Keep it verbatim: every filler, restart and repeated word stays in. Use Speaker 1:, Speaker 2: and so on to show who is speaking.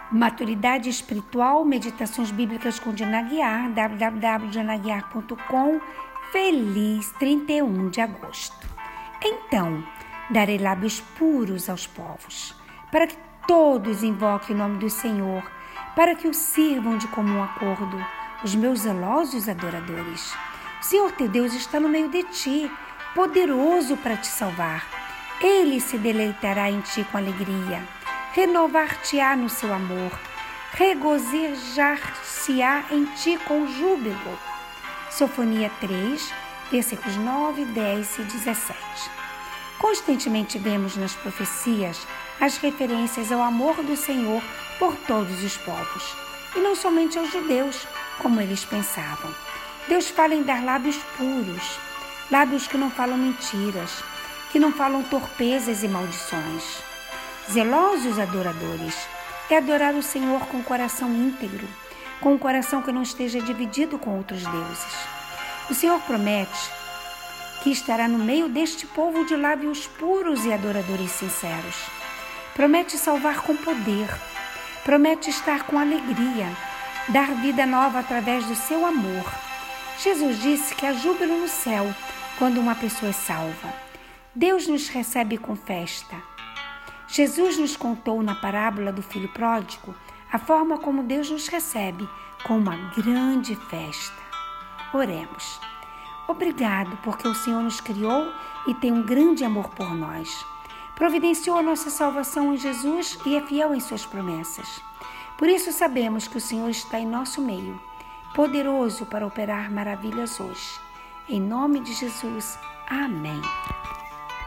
Speaker 1: Maturidade Espiritual, Meditações Bíblicas com Diana Aguiar, w w w ponto diana aguiar ponto com. Feliz trinta e um de agosto. Então, darei lábios puros aos povos, para que todos invoquem o nome do Senhor, para que o sirvam de comum acordo, os meus zelosos adoradores. O Senhor teu Deus está no meio de ti, poderoso para te salvar. Ele se deleitará em ti com alegria, renovar-te-á no seu amor, regozijar-se-á em ti com júbilo. Sofonia três, versículos nove, dez e dezessete. Constantemente vemos nas profecias as referências ao amor do Senhor por todos os povos, e não somente aos judeus, como eles pensavam. Deus fala em dar lábios puros, lábios que não falam mentiras, que não falam torpezas e maldições. Zelosos adoradores é adorar o Senhor com o coração íntegro, com um coração que não esteja dividido com outros deuses. O Senhor promete que estará no meio deste povo de lábios puros e adoradores sinceros. Promete salvar com poder, promete estar com alegria, dar vida nova através do seu amor. Jesus disse que há júbilo no céu quando uma pessoa é salva. Deus nos recebe com festa. Jesus nos contou na parábola do filho pródigo a forma como Deus nos recebe, com uma grande festa. Oremos. Obrigado porque o Senhor nos criou e tem um grande amor por nós. Providenciou a nossa salvação em Jesus e é fiel em suas promessas. Por isso sabemos que o Senhor está em nosso meio, poderoso para operar maravilhas hoje. Em nome de Jesus. Amém.